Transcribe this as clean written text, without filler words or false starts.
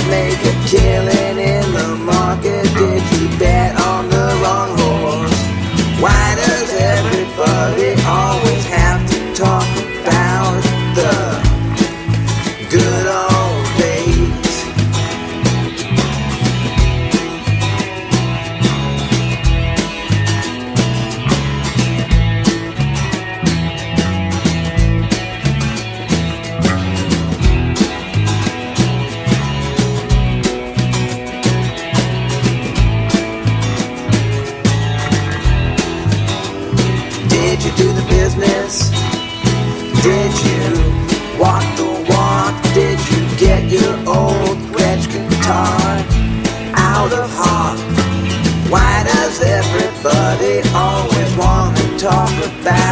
make a killing in the market? Did you bet on the wrong horse? Why does everybody always have to talk about the good old days? Did you do the business? Did you walk the walk? Did you get your old Gretsch guitar out of hock? Why does everybody always want to talk about